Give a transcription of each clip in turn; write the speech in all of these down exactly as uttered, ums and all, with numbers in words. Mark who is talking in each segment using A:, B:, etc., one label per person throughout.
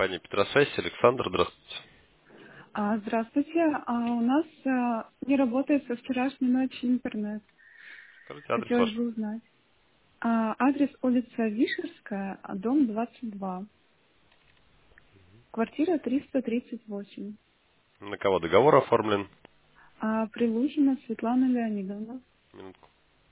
A: Компания Петросвязь. Александр, здравствуйте.
B: А, Здравствуйте. А, У нас а, не работает со вчерашней ночи интернет.
A: Скажите адрес
B: Хотелось
A: ваш.
B: бы узнать. А, Адрес улица Вишерская, а, дом двадцать два, квартира триста тридцать восемь.
A: На кого договор оформлен?
B: А, Прилужина Светлана Леонидовна.
A: Минутку.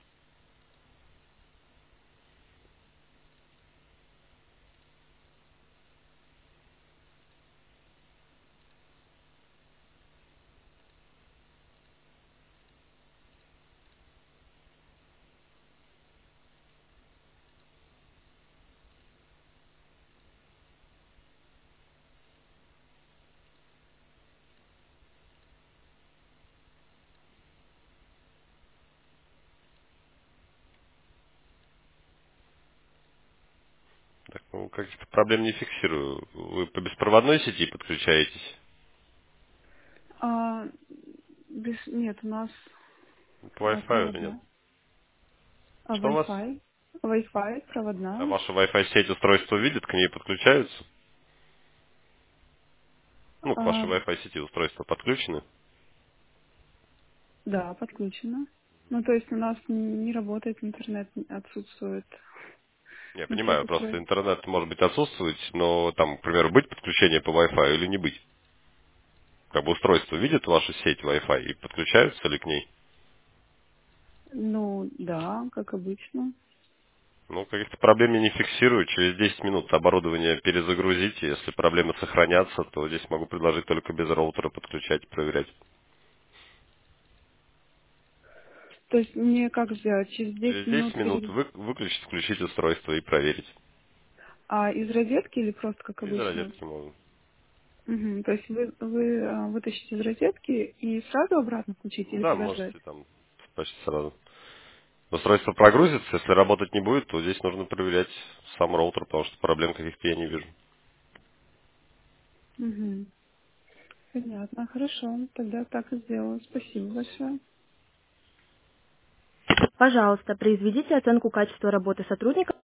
A: Так, ну, каких-то проблем не фиксирую. Вы по беспроводной сети подключаетесь?
B: А, без- Нет, у нас
A: По
B: а,
A: Wi-Fi или нет?
B: проводная. А,
A: Что у вас?
B: Wi-Fi. Wi-Fi,
A: А
B: проводная.
A: ваша Wi-Fi сеть устройство видит, к ней подключаются? Ну, к вашей
B: А,
A: Wi-Fi сети устройства подключены?
B: Да, подключена. Ну, то есть у нас не работает интернет, отсутствует
A: Я
B: на всех
A: понимаю, просто
B: устройствах.
A: интернет может быть отсутствовать, но там, к примеру, быть подключение по Wi-Fi или не быть. Как бы устройство видит вашу сеть Wi-Fi и подключаются ли к ней?
B: Ну, да, как обычно.
A: Ну, каких-то проблем я не фиксирую. Через десять минут оборудование перезагрузите. Если проблемы сохранятся, то здесь могу предложить только без роутера подключать, проверять.
B: То есть мне как сделать? Через десять
A: Через десять
B: минут
A: минут
B: перед...
A: вы, выключить, включить устройство и проверить.
B: А из розетки или просто как
A: Из
B: обычно?
A: розетки можно.
B: Мгм. То есть вы, вы а, вытащите из розетки и сразу обратно включите или
A: Да,
B: подождать?
A: можете там почти сразу. Устройство прогрузится, если работать не будет, то здесь нужно проверять сам роутер, потому что проблем каких-то я не вижу.
B: Угу. Понятно, хорошо. Тогда так и сделаю.
A: Ничего,
B: Спасибо
A: пожалуйста.
B: большое.
C: Пожалуйста, произведите оценку качества работы сотрудника.